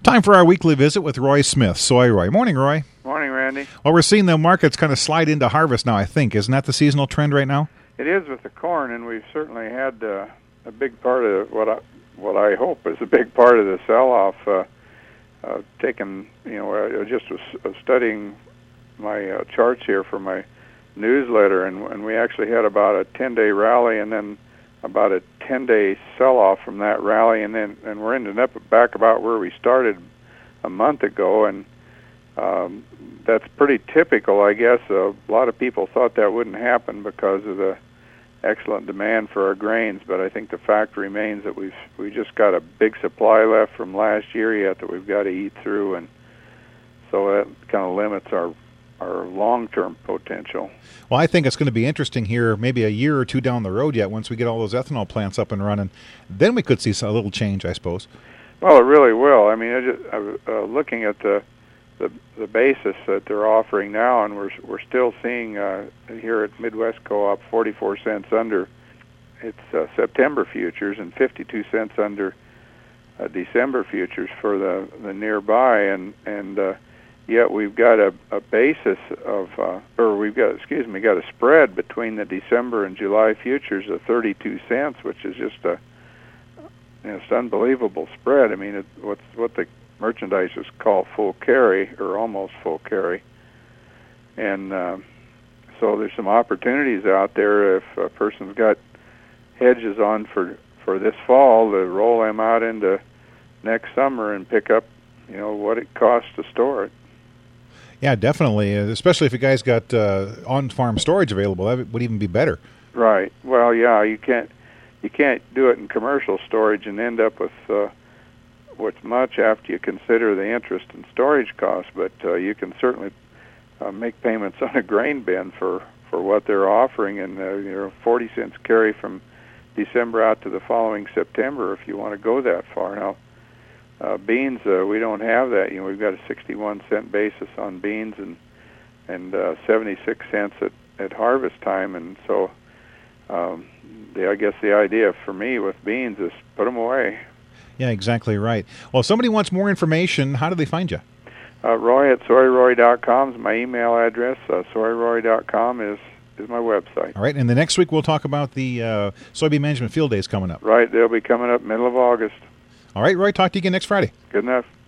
Time for our weekly visit with Roy Smith, Soy Roy. Morning, Roy. Morning, Randy. Well, we're seeing the markets kind of slide into harvest now, I think. Isn't that the seasonal trend right now? It is with the corn, and we've certainly had a big part of what I hope is a big part of the sell-off. Taken, I just was studying my charts here for my newsletter, and we actually had about a 10-day rally, and then about a 10-day sell-off from that rally, and we're ending up back about where we started a month ago, and that's pretty typical, I guess. A lot of people thought that wouldn't happen because of the excellent demand for our grains, but I think the fact remains that we just got a big supply left from last year yet that we've got to eat through, and so that kind of limits our long-term potential. Well, I think it's going to be interesting here maybe a year or two down the road yet once we get all those ethanol plants up and running. Then we could see a little change, I suppose. Well, it really will. I mean, looking at the basis that they're offering now, and we're still seeing here at Midwest Co-op 44 cents under its September futures and 52 cents under December futures for the nearby, and yet we've got a basis of, got a spread between the December and July futures of 32 cents, which is just it's an unbelievable spread. I mean, what the merchandisers call full carry or almost full carry, and so there's some opportunities out there if a person's got hedges on for this fall to roll them out into next summer and pick up, what it costs to store it. Yeah, definitely, especially if you guys got on-farm storage available. That would even be better. Right. Well, yeah, you can't do it in commercial storage and end up with what's much after you consider the interest and storage costs, but you can certainly make payments on a grain bin for what they're offering, and 40 cents carry from December out to the following September if you want to go that far. Now, beans, we don't have that. We've got a 61-cent basis on beans and 76 cents at harvest time, and so I guess the idea for me with beans is put them away. Yeah, exactly right. Well, if somebody wants more information, how do they find you? Roy at soyroy.com is my email address. Soyroy.com is my website. All right, and the next week we'll talk about the soybean management field days coming up. Right, they'll be coming up middle of August. All right, Roy, talk to you again next Friday. Good enough.